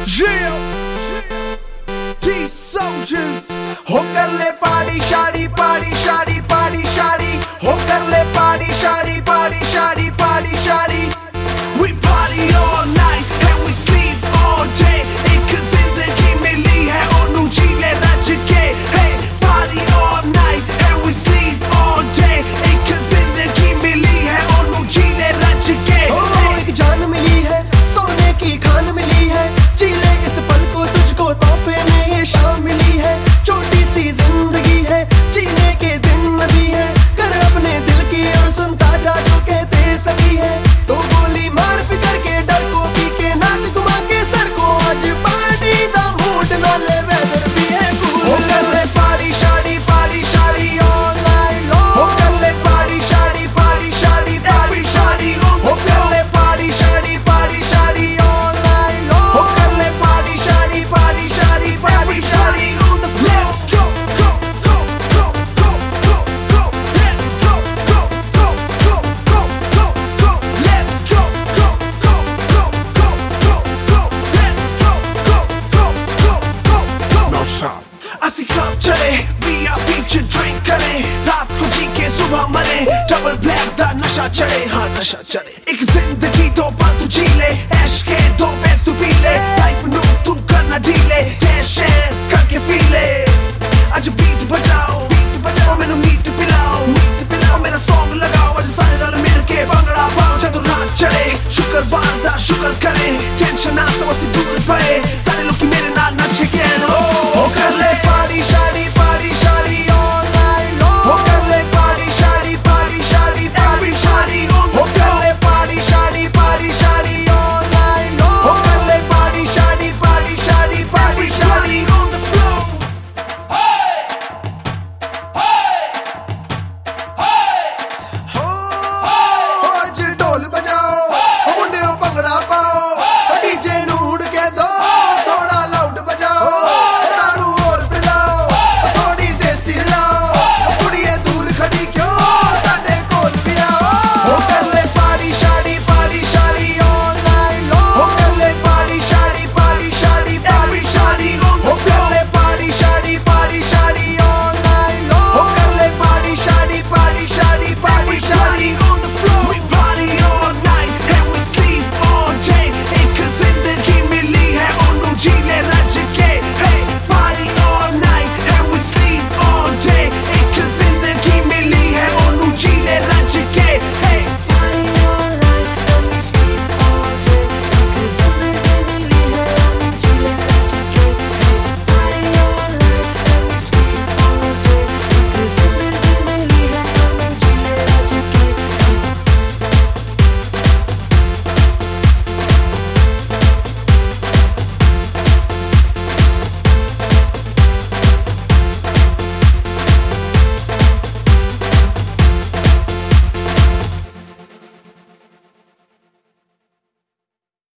T-Soldiers हो कर ले पार्टी शादी पार्टी शादी पार्टी शादी हो कर ले पार्टी शादी पार्टी शादी पार्टी शादी We party all night and we sleep all day एक जिंदगी मिली है और नू जी ले रज के Hey party all night and we sleep all day एक जिंदगी मिली है और नू जी ले रज के एक जान मिली है सोने की खान मिली है जी ले इस पल को तुझको तोहफे में ये शाम मिली है छोटी सी जिंदगी है जीने के दिन भी है कर अपने दिल की और सुनता जा जो कहते सभी है तो गोली मार फिकर के डर को पी के नाच घुमा के सर को आज पार्टी दा मूड ना ले वेदर भी है कूल हो कर ले पार्टी शादी all night long हो कर ले पार्टी शादी पार्टी शादी हो कर ले पार्टी शादी all night long हो कर ले पार्टी शादी पार्टी शादी on the floor let's go go go go go go go let's go go go go go go go let's go go go go go go go let's go go go go go go No shop. ਅਸੀਂ club चले VIP च drink करे रात को जी के सुबह मरे double black दा नशा चढ़े हाँ नशा चढ़े एक जिंदगी दो फालतू जी ले ऐश के दो बैग तू पी ले लाइफ नू तू करना ढीले कैश ऐश करके पी ले आज बीट बजाओ और मैनू मीट पिलाओ मेरा सॉन्ग लगाओ आज सारे रल मिल के भंगड़ा पाओ जदों रात चढ़े शुक्रवार दा शुक्र करे टेंशन ना तो ਅਸੀਂ दूर पड़े सारे लोग